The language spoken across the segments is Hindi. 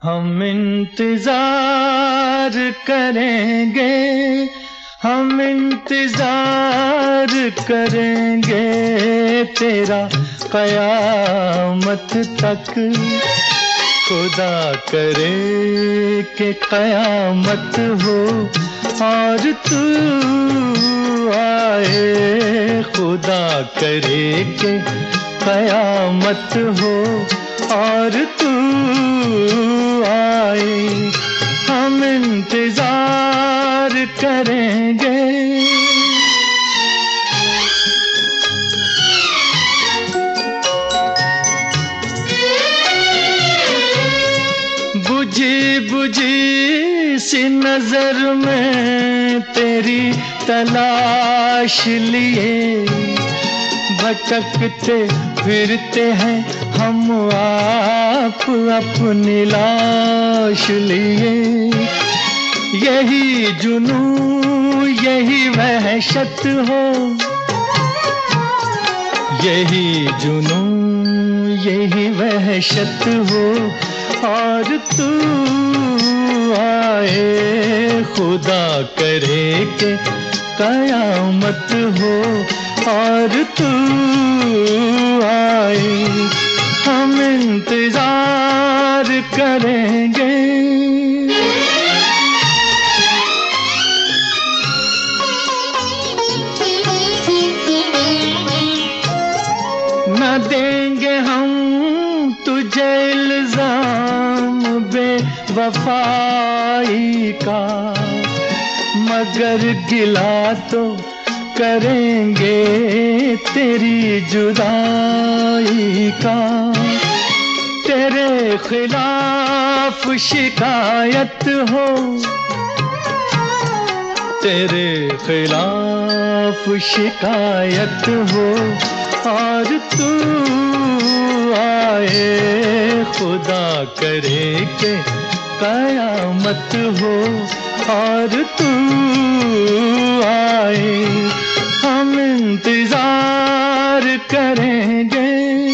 हम इंतजार करेंगे, हम इंतजार करेंगे तेरा कयामत तक। खुदा करे कि कयामत हो और तू आए, खुदा करे कि कयामत हो और तू आए। हम इंतजार करेंगे। बुझी बुझी सी नजर में तेरी तलाश लिए भटकते फिरते हैं हम आप अपनी लाश लिए। यही जुनूं यही वहशत हो, यही जुनूं यही वहशत हो और तू आए, खुदा करे कि कयामत हो और तू आए। हम इंतजार करेंगे। न देंगे हम तुझे इल्जाम बेवफाई का, मगर गिला तो करेंगे तेरी जुदाई का। तेरे खिलाफ शिकायत हो, तेरे खिलाफ शिकायत हो और तू आए, खुदा करे कि कयामत हो और तू आए। हम इंतजार करेंगे।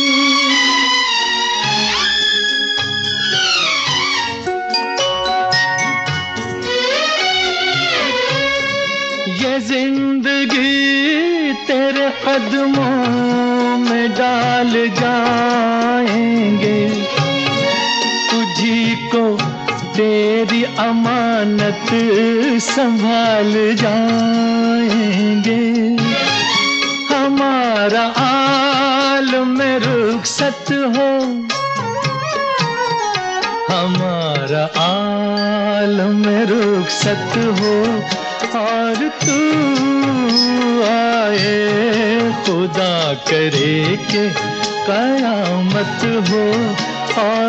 ये जिंदगी तेरे कदमों में डाल जाएंगे, तुझी को तेरी अमानत संभाल जाएंगे। हमारा आलम रुखसत हो, हमारा आलम रुखसत हो और तू आए, खुदा करे कि कयामत हो और